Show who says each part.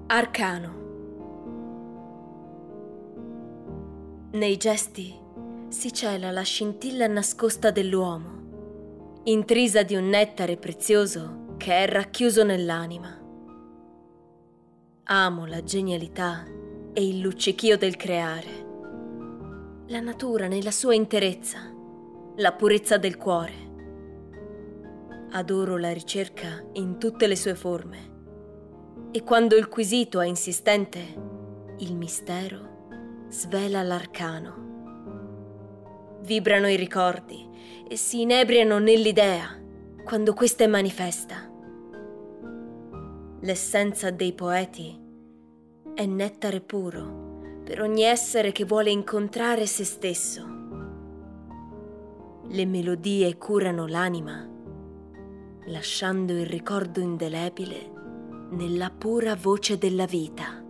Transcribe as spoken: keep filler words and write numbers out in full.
Speaker 1: Arcano. Nei gesti si cela la scintilla nascosta dell'uomo, intrisa di un nettare prezioso che è racchiuso nell'anima. Amo la genialità e il luccichio del creare, la natura nella sua interezza, la purezza del cuore. Adoro la ricerca in tutte le sue forme e quando il quesito è insistente, il mistero svela l'arcano. Vibrano i ricordi e si inebriano nell'idea quando questa è manifesta. L'essenza dei poeti è nettare puro per ogni essere che vuole incontrare se stesso. Le melodie curano l'anima, lasciando il ricordo indelebile nella pura voce della vita.